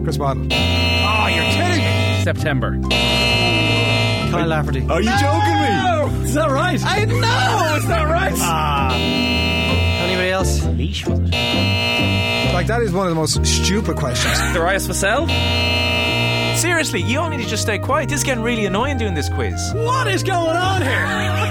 Chris Martin. Oh, you're kidding me. September. Kyle Lafferty. Are you joking me? Is that right? I know it's not right. Anybody else? Leash, was it? Like, that is one of the most stupid questions. Darius Vassell. Seriously, you all need to just stay quiet. This is getting really annoying doing this quiz. What is going on here?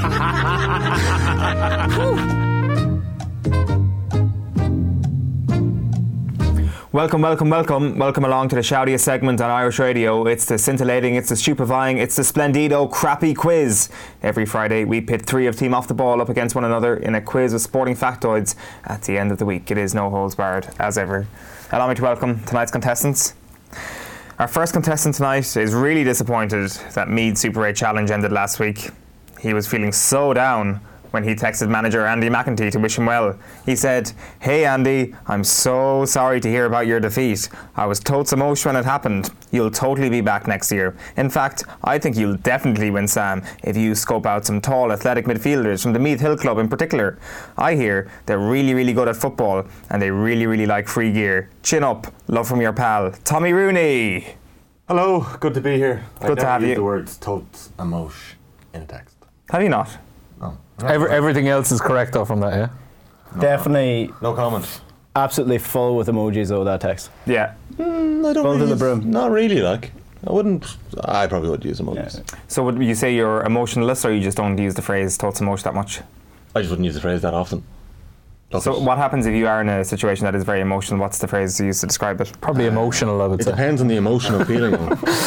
Welcome along to the shoutiest segment on Irish radio. It's the scintillating, it's the stupefying, it's the splendido crappy quiz. Every Friday we pit three of Team Off the Ball up against one another in a quiz of sporting factoids. At the end of the week, it is no holds barred, as ever. Allow me to welcome tonight's contestants. Our first contestant tonight is really disappointed that Meath Super 8 Challenge ended last week. He was feeling so down when he texted manager Andy McEntee to wish him well. He said, "Hey Andy, I'm so sorry to hear about your defeat. I was totes emotion when it happened. You'll totally be back next year. In fact, I think you'll definitely win Sam if you scope out some tall athletic midfielders from the Meath Hill Club in particular. I hear they're really, really good at football and they really, really like free gear. Chin up. Love from your pal, Tommy Rooney." Hello, good to be here. Good to have you. The words totes emotion in a text. Have you not? No. Everything else is correct though from that, yeah? No, Definitely. No comment. Absolutely full with emojis though, that text. Yeah. I don't Full to really the brim. Not really, like. I probably would use emojis. Yeah. So would you say you're emotionless or you just don't use the phrase totes emotion that much? I just wouldn't use the phrase that often. So what happens if you are in a situation that is very emotional? What's the phrase you use to describe it? Probably emotional, I would It say. depends on the emotional feeling.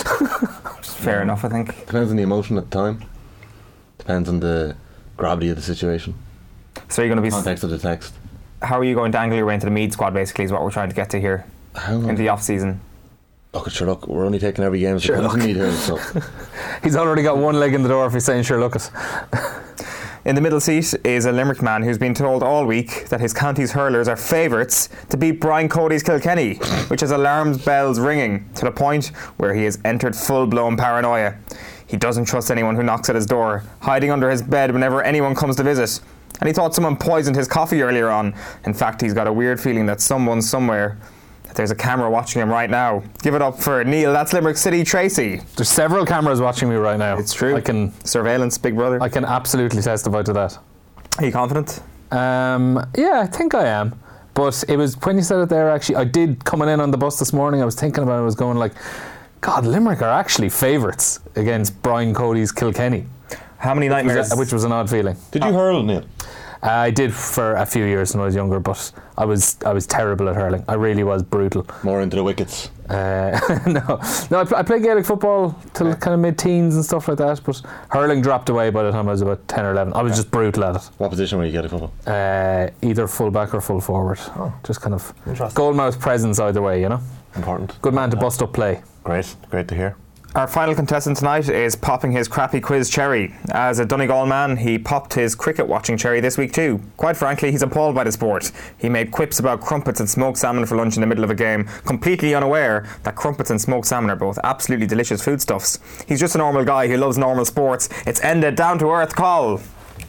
Fair enough, I think. Depends on the emotion at the time. Depends on the gravity of the situation. So you're going to be... Context of the text. How are you going to angle your way into the Meath squad, basically, is what we're trying to get to here in the off-season? Look, we're only taking every game as it comes in here, so. He's already got one leg in the door if he's saying sure look it. In the middle seat is a Limerick man who's been told all week that his county's hurlers are favourites to beat Brian Cody's Kilkenny, which has alarm bells ringing to the point where he has entered full-blown paranoia. He doesn't trust anyone who knocks at his door, hiding under his bed whenever anyone comes to visit. And he thought someone poisoned his coffee earlier on. In fact, he's got a weird feeling that someone somewhere, that there's a camera watching him right now. Give it up for Neil, that's Limerick City, Tracy. There's several cameras watching me right now. It's true. Surveillance, Big Brother. I can absolutely testify to that. Are you confident? Yeah, I think I am. But it was, when you said it there, actually, I did, coming in on the bus this morning, I was thinking about it, I was going like, God, Limerick are actually favourites against Brian Cody's Kilkenny. How many nightmares? Which was an odd feeling. Did you hurl, Neil? I did for a few years when I was younger, but I was terrible at hurling. I really was brutal. More into the wickets? No, I played Gaelic football till kind of mid-teens and stuff like that, but hurling dropped away by the time I was about 10 or 11. I was just brutal at it. What position were you Gaelic football? Either full back or full forward. Just kind of Interesting. goalmouth presence either way, you know. Important. Good man to bust up play. Great to hear. Our final contestant tonight is popping his crappy quiz cherry. As a Donegal man, he popped his cricket watching cherry this week too. Quite frankly, he's appalled by the sport. He made quips about crumpets and smoked salmon for lunch in the middle of a game, completely unaware that crumpets and smoked salmon are both absolutely delicious foodstuffs. He's just a normal guy who loves normal sports. It's ended down to earth call.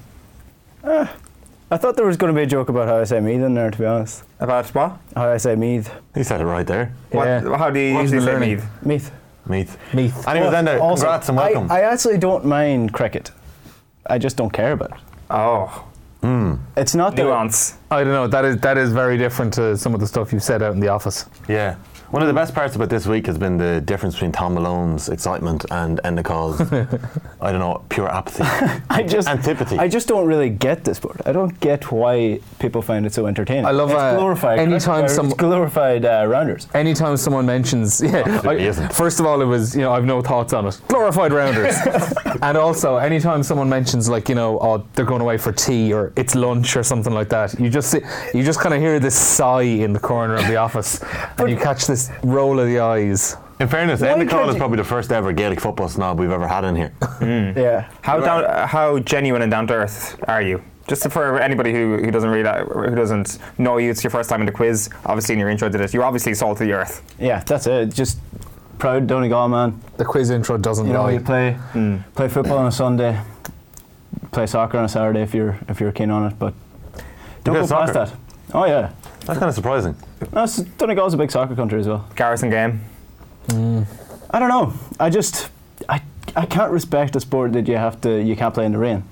I thought there was going to be a joke about how I say Meath in there, to be honest. About what? How I say Meath. He said it right there. Yeah. How do you What's usually the say learning? Meath? Meath. Meath. Anyway, then Also, congrats and welcome. I actually don't mind cricket. I just don't care about it. Oh, It's not that... nuance. I don't know, that is very different to some of the stuff you've said out in the office. Yeah. One of the best parts about this week has been the difference between Tom Malone's excitement and Enda Call's, I don't know, pure apathy. Antipathy. I just don't really get this sport. I don't get why people find it so entertaining. I love it's glorified. anytime it's glorified rounders. Anytime someone mentions, isn't. first of all, it was, I've no thoughts on it. Glorified rounders. And also, anytime someone mentions, like, oh, they're going away for tea or it's lunch or something like that, you just kind of hear this sigh in the corner of the office, and you catch this roll of the eyes. In fairness, Enda Call is probably the first ever Gaelic football snob we've ever had in here. Yeah. How genuine and down to earth are you? Just for anybody who doesn't know you, it's your first time in the quiz. Obviously, in your intro to this, you're obviously salt of the earth. Yeah, that's it. Just proud Donegal man. The quiz intro doesn't lie. You play football on a Sunday, play soccer on a Saturday if you're keen on it, but don't go past that. Oh yeah. That's kind of surprising. No, Donegal's a big soccer country as well. Garrison game. I don't know. I can't respect a sport that you can't play in the rain.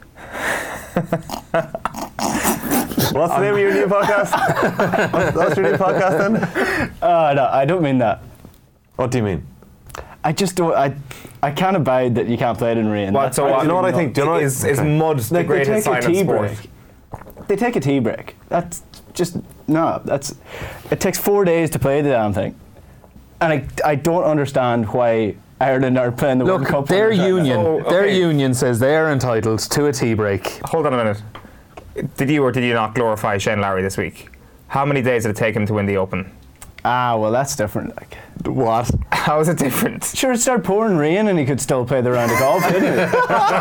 What's the name of your new podcast? What's your new podcast then? No, I don't mean that. What do you mean? I just don't. I can't abide that you can't play it in rain. What, so what, you know what I think? Do you know what- is okay. mud the Like, they greatest take a silent tea sport? break. They take a tea break. That's just no. It takes 4 days to play the damn thing, and I don't understand why Ireland are playing the World Look, Cup. their when they're trying to- union, Oh, their okay. union says they are entitled to a tea break. Hold on a minute. Did you or did you not glorify Shane Lowry this week? How many days did it take him to win the Open? Well, that's different. Like, What? How is it different? sure, it started pouring rain, and he could still play the round of golf, didn't he?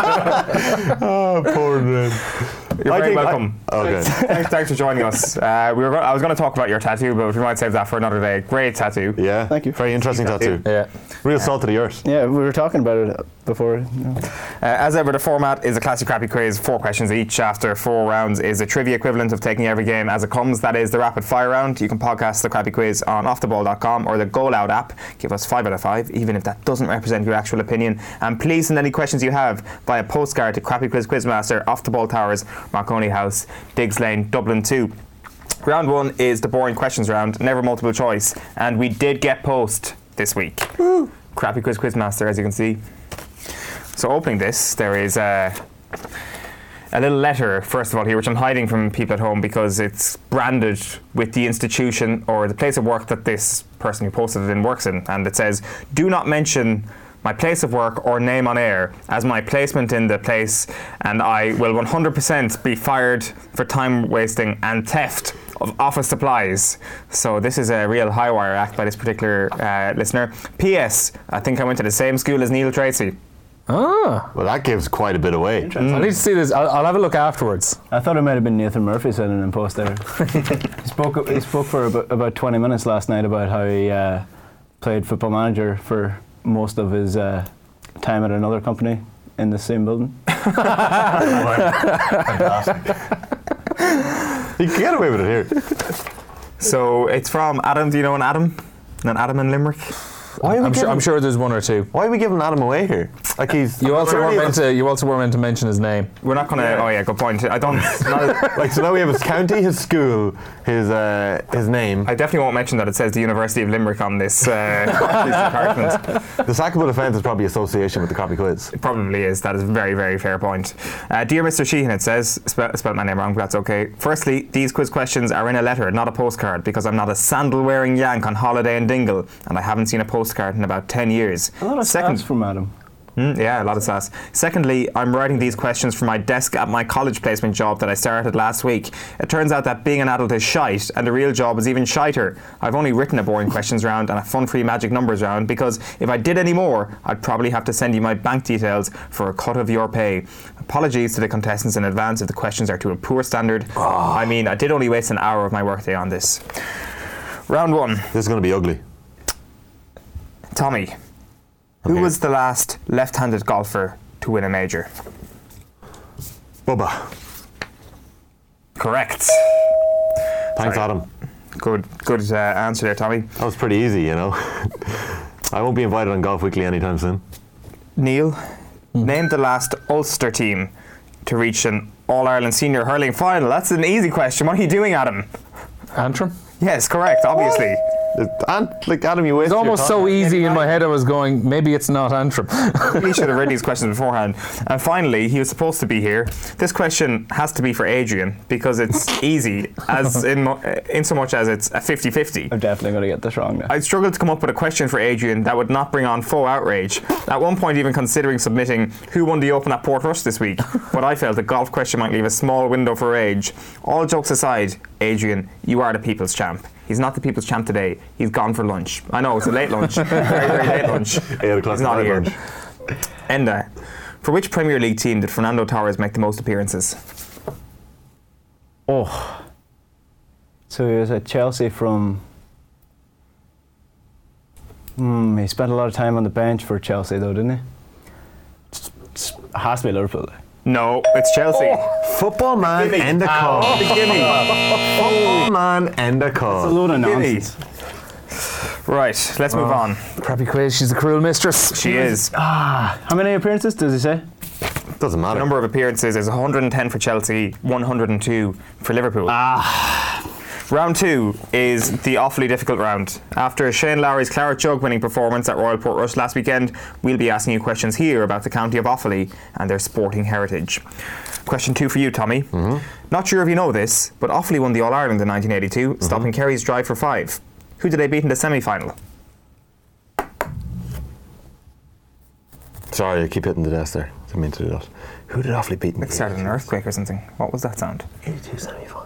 Oh, poor man. You're very welcome. Okay. Thanks for joining us. I was going to talk about your tattoo, but we might save that for another day. Great tattoo. Yeah. Thank you. Very interesting tattoo. Yeah. Real salt of the earth. Yeah, we were talking about it before. As ever, the format is a classic crappy quiz, 4 questions each. After 4 rounds is a trivia equivalent of taking every game as it comes. That is the rapid fire round. You can podcast the crappy quiz on offtheball.com or the Go Loud app. Give us 5 out of 5, even if that doesn't represent your actual opinion. And please send any questions you have via postcard to Crappy Quiz Quizmaster, Off the Ball Towers, Marconi House, Diggs Lane, Dublin 2. Round 1 is the boring questions round, never multiple choice. And we did get post this week. Woo. Crappy Quiz Quizmaster, as you can see. So opening this, there is a little letter, first of all, here, which I'm hiding from people at home because it's branded with the institution or the place of work that this person who posted it in works in. And it says, do not mention my place of work or name on air as my placement in the place, and I will 100% be fired for time wasting and theft of office supplies. So this is a real high wire act by this particular listener. P.S. I think I went to the same school as Neil Tracy. Ah, Well, that gives quite a bit away. I need to see this. I'll have a look afterwards. I thought it might have been Nathan Murphy sending in post there. He spoke for about 20 minutes last night about how he played Football Manager for most of his time at another company in the same building. You can get away with it here. So it's from Adam. Do you know an Adam? An Adam in Limerick? I'm sure there's one or two. Why are we giving Adam away here? Like he's. You also weren't meant to mention his name. We're not going to. Oh yeah, good point. I don't. Like, so now we have his county, his school, his name. I definitely won't mention that it says the University of Limerick on this department. The sackable offence is probably association with the crappy quiz. It probably is. That is a very, very fair point. Dear Mr. Sheehan, it says, spelled my name wrong, but that's okay. Firstly, these quiz questions are in a letter, not a postcard, because I'm not a sandal-wearing yank on holiday in Dingle, and I haven't seen a postcard in about 10 years. A lot of sass from Adam. Yeah, a lot of sass. Secondly, I'm writing these questions from my desk at my college placement job that I started last week. It turns out that being an adult is shite, and the real job is even shiter. I've only written a boring questions round and a fun-free magic numbers round because if I did any more, I'd probably have to send you my bank details for a cut of your pay. Apologies to the contestants in advance if the questions are to a poor standard. I mean, I did only waste an hour of my workday on this. Round 1. This is going to be ugly. Tommy, who was the last left-handed golfer to win a major? Bubba. Correct. Thanks, Sorry. Adam. Good answer there, Tommy. That was pretty easy, you know. I won't be invited on Golf Weekly anytime soon. Neil, name the last Ulster team to reach an All-Ireland Senior Hurling final. That's an easy question. What are you doing, Adam? Antrim? Yes, correct, obviously. And, like, Adam, you wasted It's almost your time. so easy in my head. I was going, maybe it's not Antrim. He should have read these questions beforehand. And finally, he was supposed to be here. This question has to be for Adrian because it's easy, as in so much as it's a 50-50. I'm definitely going to get this wrong now. I struggled to come up with a question for Adrian that would not bring on full outrage. At one point, even considering submitting who won the Open at Portrush this week, but I felt the golf question might leave a small window for rage. All jokes aside, Adrian, you are the people's champ. He's not the people's champ today. He's gone for lunch. I know, it's a late lunch. Very, very late lunch. 8 o'clock He's not at here. lunch. Enda, for which Premier League team did Fernando Torres make the most appearances? Oh. So he was at Chelsea from... he spent a lot of time on the bench for Chelsea though, didn't he? It has to be Liverpool. No, it's Chelsea. Football man, end of call. Gimme. Football man, end of It's a call. load of Gimme. nonsense. Right, let's move on. Crappy quiz. She's a cruel mistress. She is. How many appearances does he say? Doesn't matter. The number of appearances is 110 for Chelsea, 102 for Liverpool. Round 2 is the awfully difficult round. After Shane Lowry's claret jug winning performance at Royal Portrush last weekend, we'll be asking you questions here about the county of Offaly and their sporting heritage. Question 2 for you, Tommy. Not sure if you know this, but Offaly won the All-Ireland in 1982, stopping Kerry's drive for 5. Who did they beat in the semi-final? Sorry, I keep hitting the desk there. Didn't mean to do that. Who did Offaly beat in It started an earthquake or something. What was that sound? 82 semi-final?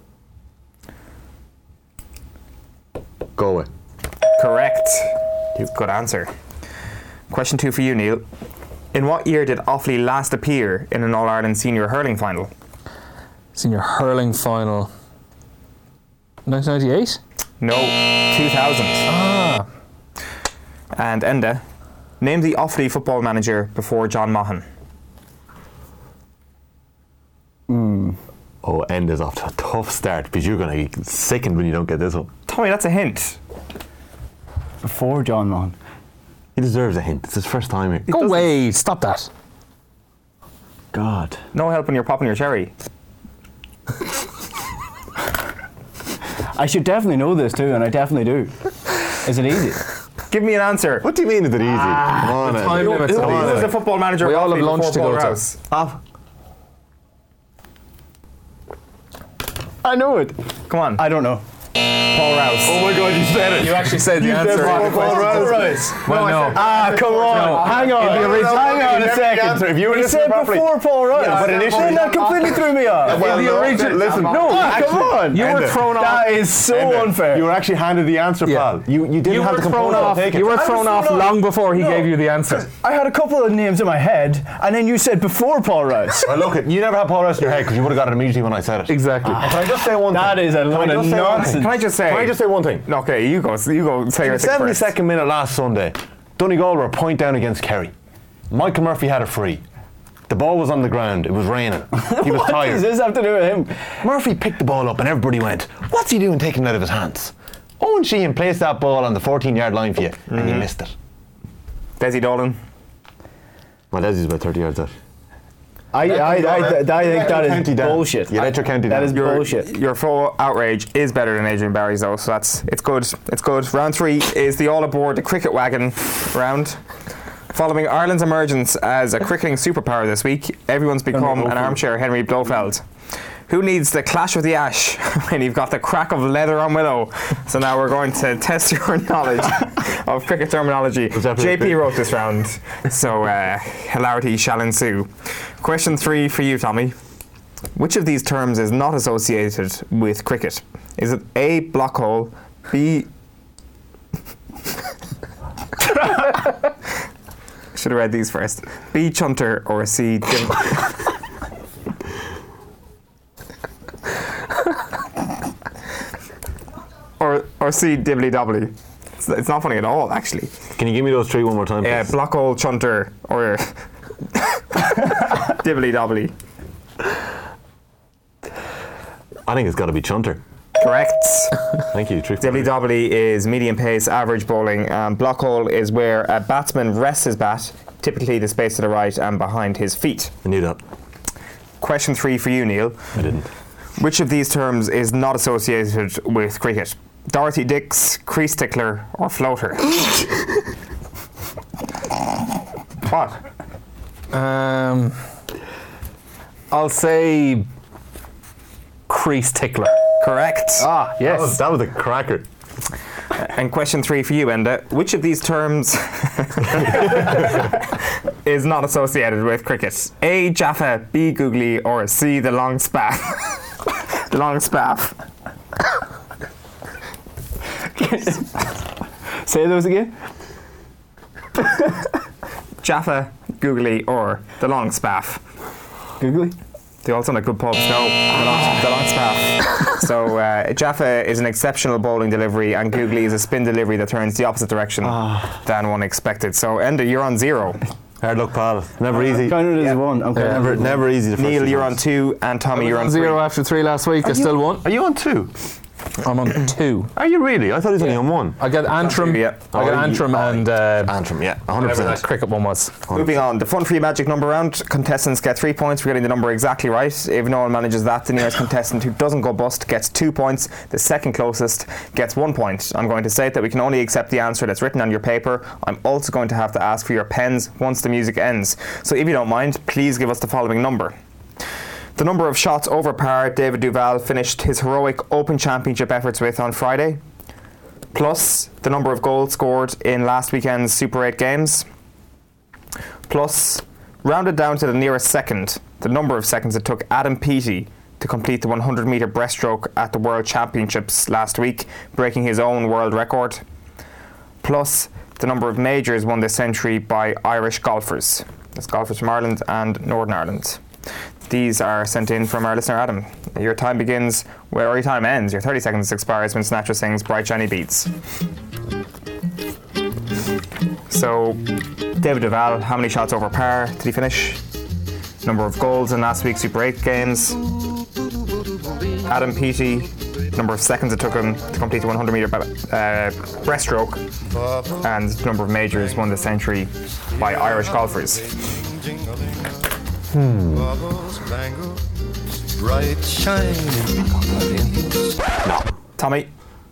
Go away. Correct. Good answer. Question 2 for you, Neil. In what year did Offaly last appear in an All-Ireland senior hurling final? Senior hurling final. 1998? No, 2000. And Enda, name the Offaly football manager before John Maughan. Oh, End is off to a tough start because you're going to be sickened when you don't get this one. Tommy, that's a hint. Before John Maughan. He deserves a hint. It's his first time here. Go away. Stop that. God. No help when you're popping your cherry. I should definitely know this too, and I definitely do. Is it easy? Give me an answer. What do you mean is it easy? Come on, Ed. time limit's Who on. was the football manager We of all have Offaly lunch before to Paul go to. Rouse? I know it. Come on. I don't know. Paul Rouse. Oh my God, you said it. You actually said the answer. Paul Rouse. Well, no. Come on. Hang on. Hang on a second. If you were He listening said properly. before Paul Rouse. Yeah, but initially- Then that completely threw me off. Well, the no, original- listen. No, Come on. You were Enda. thrown off. That is so unfair. You were actually handed the answer, Yeah. pal. You didn't You have were the thrown composure off. to take it. You were I was thrown off thrown off. long before he No. gave you the answer. I had a couple of names in my head, and then you said before Paul Rouse. Well, look, you never had Paul Rouse in your head because you would have got it immediately when I said it. Exactly. Can I just say one thing? That is a Can I load of just say one thing? nonsense. Can I just say? Can I just say one thing? Okay, you go say your In thing the first. 72nd minute last Sunday, Donegal were a point down against Kerry. Michael Murphy had a free. The ball was on the ground. It was raining. He was What does tired. this have to do with him? Murphy picked the ball up and everybody went, what's he doing taking it out of his hands? Owen Sheehan placed that ball on the 14-yard line for you and he missed it. Desi Dolan. Well, Leslie's about 30 yards out. I think that County is down. bullshit. You let your county That down. is bullshit. Your full outrage is better than Adrian Barry's though, so it's good. It's good. Round 3 is the all aboard the cricket wagon round. Following Ireland's emergence as a cricketing superpower this week, everyone's become an armchair Henry Blofeld. Who needs the clash of the ash when you've got the crack of leather on willow? So now we're going to test your knowledge of cricket terminology. JP wrote this round, so hilarity shall ensue. Question 3 for you, Tommy. Which of these terms is not associated with cricket? Is it A, block hole, B... Should have read these first. B, chunter, or C, or C, dibbly dobbly. It's not funny at all, actually. Can you give me those three one more time, please? Block hole, chunter, or dibbly dobbly. I think it's got to be chunter. Correct. Thank you. Dibbly dobbly is medium pace, average bowling. Block hole is where a batsman rests his bat, typically the space to the right and behind his feet. I knew that. Question 3 for you, Neil. I didn't. Which of these terms is not associated with cricket? Dorothy Dix, crease tickler, or floater? What? I'll say crease tickler. Correct. Ah, yes. That was a cracker. And question 3 for you, Enda. Which of these terms is not associated with cricket? A, Jaffa, B, googly, or C, the long spaff? The long spaff. Say those again. Jaffa, googly, or the long spaff? Googly. They all sound like good pubs. No, the long spaff. So Jaffa is an exceptional bowling delivery, and googly is a spin delivery that turns the opposite direction than one expected. So Enda, you're on 0. Hard luck, pal. Never easy. Counted as one. Okay. Never easy. The first Neil, two Oh, you're times. on 2, and Tommy, you're on 3. 0 after 3 last week. I still won. Are you on 2? I'm on 2. Are you really? I thought he was only on 1. I got Antrim. Yeah. I got Antrim and Antrim, yeah, whatever that 100%. cricket one was. Moving on, the Fun Free Magic number round. Contestants get 3 points for getting the number exactly right. If no one manages that, the nearest contestant who doesn't go bust gets 2 points. The second closest gets 1 point. I'm going to state that we can only accept the answer that's written on your paper. I'm also going to have to ask for your pens once the music ends. So if you don't mind, please give us the following number. The number of shots over par David Duval finished his heroic Open Championship efforts with on Friday, plus the number of goals scored in last weekend's Super 8 games, plus, rounded down to the nearest second, the number of seconds it took Adam Peaty to complete the 100-metre breaststroke at the World Championships last week, breaking his own world record, plus the number of majors won this century by Irish golfers. That's golfers from Ireland and Northern Ireland. These are sent in from our listener Adam. Your time begins, or your time ends. Your 30 seconds expires when Sinatra sings Bright Shiny Beats. So, David Duval, how many shots over par did he finish? Number of goals in last week's Super 8 games. Adam Peaty, number of seconds it took him to complete the 100-metre breaststroke, and the number of majors won this century by Irish golfers. Bright shining. Tommy,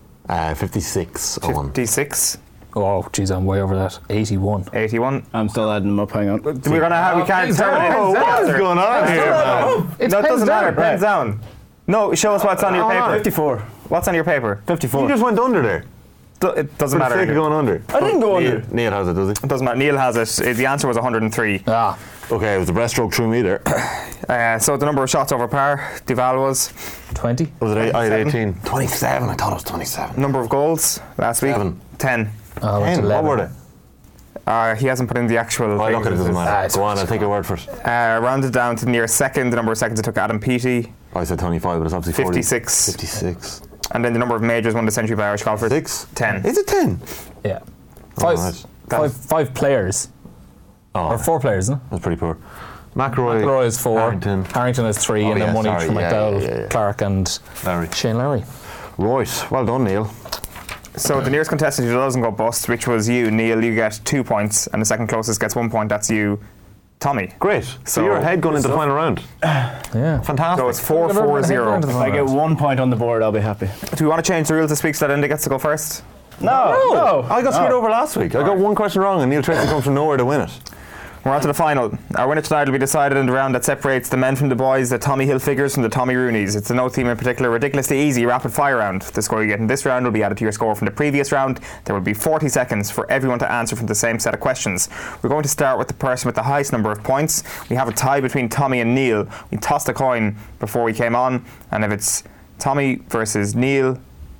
56 on. 56, Oh, geez, I'm way over that. 81. 81. I'm still adding them up. Hang on. We're gonna have. We can't terminate. What is going on here, man? It's No, it doesn't matter. down. Pens down. No, show us what's on your paper. 54. What's on your paper? 54. You just went under there. It doesn't For the sake matter. of going under. I didn't go under. Neil has it, does he? It doesn't matter. Neil has it. The answer was 103. Ah, Okay, it was the breaststroke through me there. So the number of shots over par, Duval was. 20. Was it I had 27? 18? 27, I thought it was 27. Number of goals last week, 7. 10. I went 10, to what 11. were they? He hasn't put in the actual. Oh, look at it, doesn't matter. it's Go on, I'll take your word for it. Rounded down to the nearest second, the number of seconds it took Adam Peaty, I said 25, but it's obviously 40. 56. 56. And then the number of majors won the century by Irish golfers. 6? 10. Is it 10? Yeah. right. Five players. Oh, Or 4 players, isn't it? that's pretty poor. McElroy. McElroy is 4. Harrington. is 3, Oh, and then yeah, 1 each sorry, for yeah, McDowell, yeah. Clark, and Larry. Shane Lowry. Right, well done, Neil. So the nearest contestant who doesn't go bust, which was you, Neil, you get 2 points, and the second closest gets 1 point. That's you, Tommy. Great. So So- you're ahead going into the final round. Yeah. Fantastic. So it's 4-4-0. If I get 1 point on the board, I'll be happy. Do we want to change the rule to speak so that Enda gets to go first? No. I got screwed over last week. I got one question wrong, and Neil Tracy comes from nowhere to win it. We're on to the final. Our winner tonight will be decided in the round that separates the men from the boys, the Tommy Hill figures from the Tommy Rooneys. It's a no team in particular, ridiculously easy rapid fire round. The score you get in this round will be added to your score from the previous round. There will be 40 seconds for everyone to answer from the same set of questions. We're going to start with the person with the highest number of points. We have a tie between Tommy and Neil. We tossed a coin before we came on, and if it's Tommy versus Neil,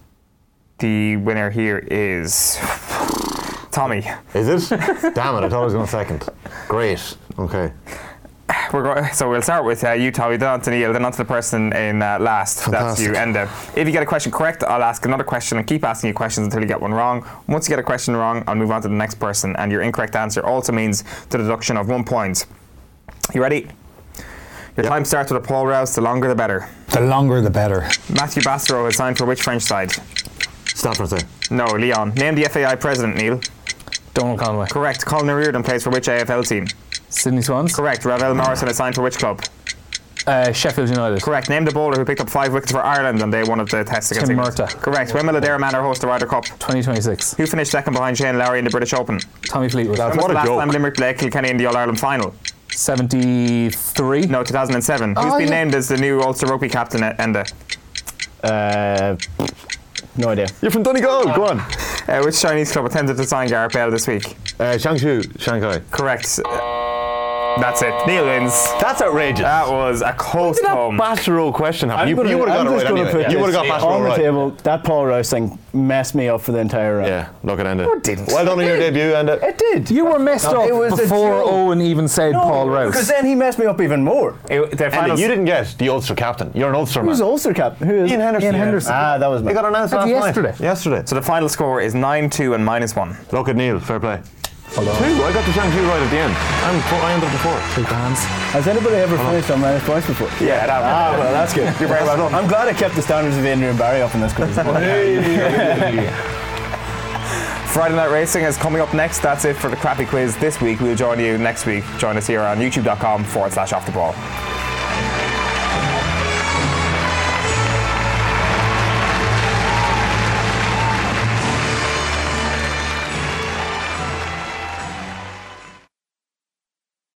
the winner here is Tommy. Is it? Damn it, I thought I was going second. Great. Okay. So we'll start with you, Tommy, then on to Neil, then on to the person in last. That's you, Enda. If you get a question correct, I'll ask another question and keep asking you questions until you get one wrong. Once you get a question wrong, I'll move on to the next person, and your incorrect answer also means the deduction of 1 point. You ready? Your time starts with a Paul Rouse, the longer the better. The longer the better. Matthew Bastareaud has signed for which French side? Stop for a second. No, Lyon. Name the FAI president, Neil. Donald Conway. Correct. Colin O'Riordan plays for which AFL team? Sydney Swans. Correct. Ravel Morrison has signed for which club? Sheffield United. Correct. Name the bowler who picked up 5 wickets for Ireland on day 1 of the test against Tim England. Murtagh. Correct. When will Adair Manor host the Ryder Cup? 2026. Who finished second behind Shane Lowry in the British Open? Tommy Fleetwood. When was What the a last joke. time Limerick played Kilkenny in the All-Ireland final? 73. No, 2007. Who's Oh, been yeah. named as the new Ulster rugby captain at Enda? No idea. You're from Donegal. Go on. Which Chinese club attempted to sign Gareth Bale this week? Changshu, Shanghai. Correct. That's it. Neil wins. That's outrageous. That was a close home. Bastareaud question happened. You I'm would have got it just right gonna anyway. put You would have this got on Bastareaud the right. table. That Paul Rouse thing messed me up for the entire round. Yeah, look at Enda. didn't. Well done on your debut, Enda. It did. You were messed No, up it was a before joke. Owen even said Paul Rouse. Because then he messed me up even more. The Enda, finals, you didn't get the Ulster captain. You're an Ulster man. Who's Ulster captain? Who is Ian Henderson. Ah, that was me. They got announced last Yesterday. night. Yesterday. so the final score is 9-2 and -1. Look at Neil. Fair play. 2. I got the chance you right at the end. I ended up with 4. Shake hands. Has anybody ever finished on minus points before? Yeah, that Well, that's good. You're very well done. I'm glad I kept the standards of Adrian Barry up in this quiz. Friday Night Racing is coming up next. That's it for the crappy quiz this week. We'll join you next week. Join us here on youtube.com/offtheball.